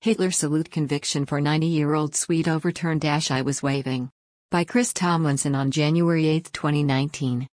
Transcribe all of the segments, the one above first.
Hitler salute conviction for 90-year-old Swede overturned. I was waving. By Chris Tomlinson on January 8, 2019.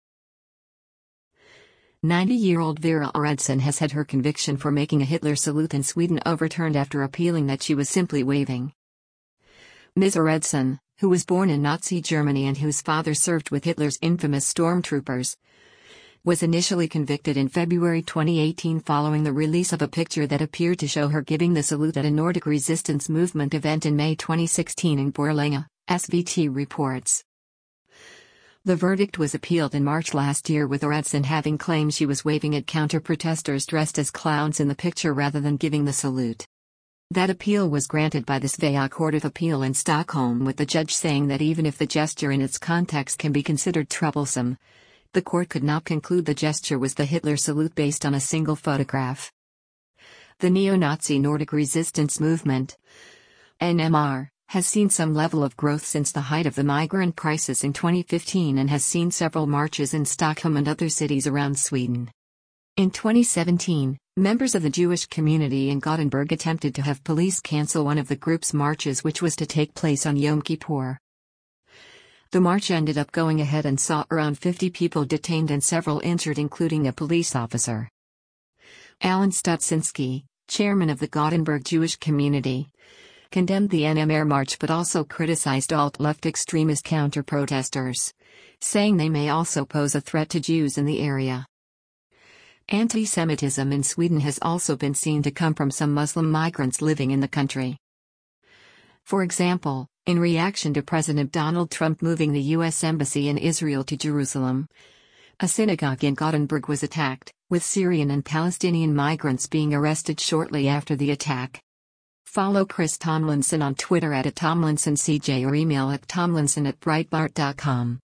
90-year-old Vera Aredsson has had her conviction for making a Hitler salute in Sweden overturned after appealing that she was simply waving. Ms. Aredsson, who was born in Nazi Germany and whose father served with Hitler's infamous stormtroopers, was initially convicted in February 2018 following the release of a picture that appeared to show her giving the salute at a Nordic resistance movement event in May 2016 in Borlänge, SVT reports. The verdict was appealed in March last year, with Aredsson having claimed she was waving at counter-protesters dressed as clowns in the picture rather than giving the salute. That appeal was granted by the Svea Court of Appeal in Stockholm, with the judge saying that even if the gesture in its context can be considered troublesome, the court could not conclude the gesture was the Hitler salute based on a single photograph. The neo-Nazi Nordic Resistance Movement, NMR, has seen some level of growth since the height of the migrant crisis in 2015 and has seen several marches in Stockholm and other cities around Sweden. In 2017, members of the Jewish community in Gothenburg attempted to have police cancel one of the group's marches, which was to take place on Yom Kippur. The march ended up going ahead and saw around 50 people detained and several injured, including a police officer. Alan Stutzinski, chairman of the Gothenburg Jewish community, condemned the NMR march but also criticized alt-left extremist counter-protesters, saying they may also pose a threat to Jews in the area. Anti-Semitism in Sweden has also been seen to come from some Muslim migrants living in the country. For example, in reaction to President Donald Trump moving the U.S. Embassy in Israel to Jerusalem, a synagogue in Gothenburg was attacked, with Syrian and Palestinian migrants being arrested shortly after the attack. Follow Chris Tomlinson on Twitter @TomlinsonCJ or email at tomlinson@breitbart.com.